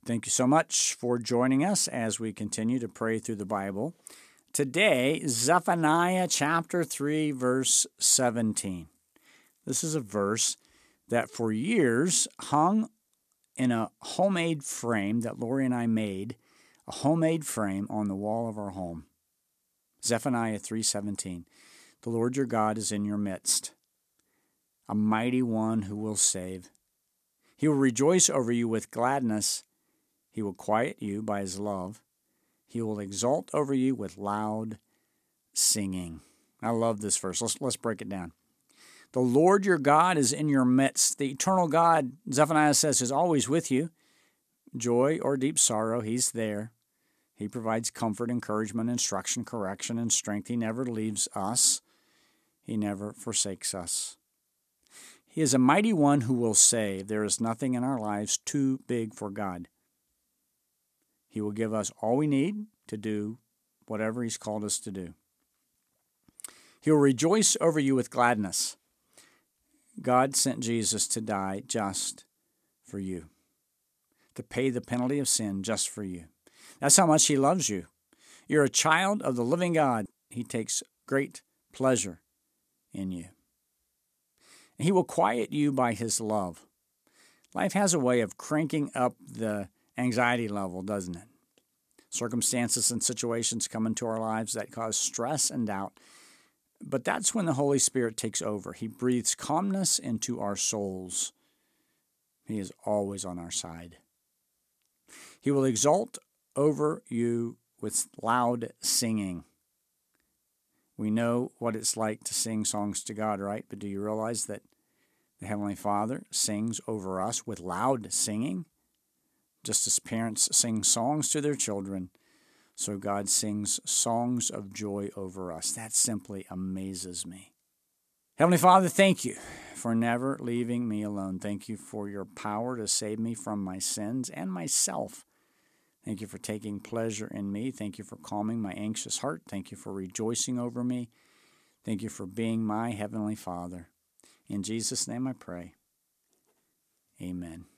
Thank you so much for joining us as we continue to pray through the Bible. Today, Zephaniah chapter 3, verse 17. This is a verse that for years hung in a homemade frame that Lori and I made, a homemade frame on the wall of our home. Zephaniah 3:17. The Lord your God is in your midst, a mighty one who will save. He will rejoice over you with gladness. He will quiet you by his love. He will exult over you with loud singing. I love this verse. Let's break it down. The Lord your God is in your midst. The eternal God, Zephaniah says, is always with you. Joy or deep sorrow, he's there. He provides comfort, encouragement, instruction, correction, and strength. He never leaves us. He never forsakes us. He is a mighty one who will save. There is nothing in our lives too big for God. He will give us all we need to do whatever he's called us to do. He will rejoice over you with gladness. God sent Jesus to die just for you, to pay the penalty of sin just for you. That's how much he loves you. You're a child of the living God. He takes great pleasure in you. And he will quiet you by his love. Life has a way of cranking up the anxiety level, doesn't it? Circumstances and situations come into our lives that cause stress and doubt. But that's when the Holy Spirit takes over. He breathes calmness into our souls. He is always on our side. He will exult over you with loud singing. We know what it's like to sing songs to God, right? But do you realize that the Heavenly Father sings over us with loud singing? Just as parents sing songs to their children, so God sings songs of joy over us. That simply amazes me. Heavenly Father, thank you for never leaving me alone. Thank you for your power to save me from my sins and myself. Thank you for taking pleasure in me. Thank you for calming my anxious heart. Thank you for rejoicing over me. Thank you for being my Heavenly Father. In Jesus' name I pray. Amen.